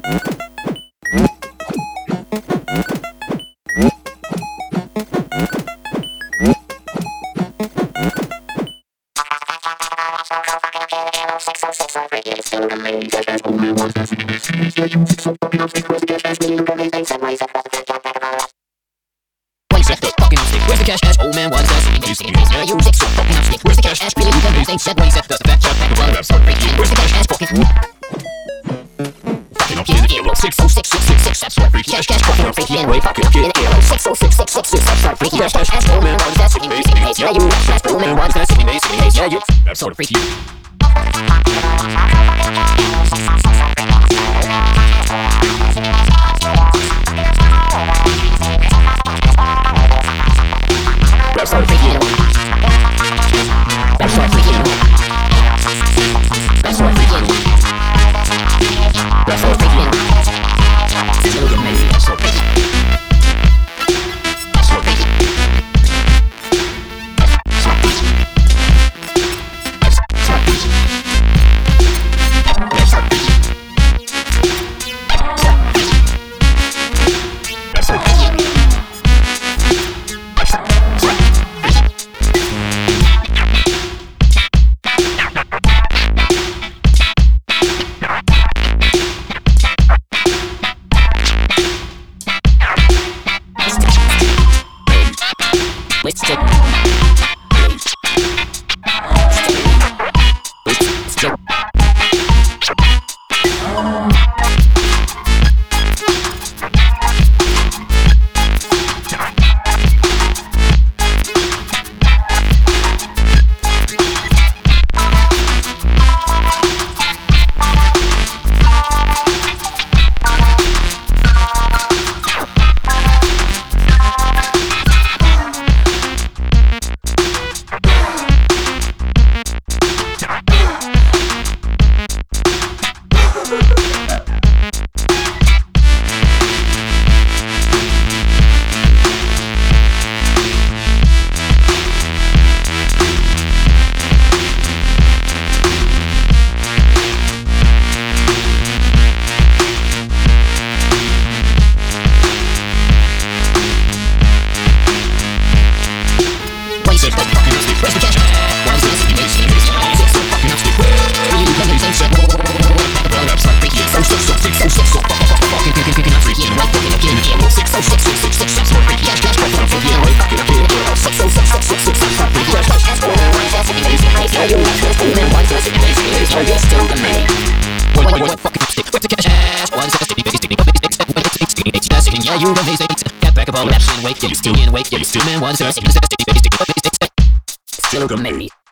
Where's the cash ass? Old man, what's that? Yeah, you sick, so fucking up stick. Where's the cash ass? Really, you don't think said when he said the fat chop, pack a run, so freaky. Where's the cash ass? Fucking up in the euro 606666. That's so freaky. Cash fucking up freaky anyway. Fucking up in the euro 606666. That's so freaky. Cash ass. Old man, what's that? Sitting base, yeah, you. Old man, what's that? Sitting base, yeah, you. That's so freaky. That's so freaky. That's so freaky. That's so freaky. That's so freaky. Still get made. That's so freaky. That's so freaky. That's so freaky. That's so freaky. That's so freaky. That's so freaky. Let's take yeah, you amazing. Get back up all that shit and wake. Yeah, you still in wake. Yeah, you still man, one, still amazing.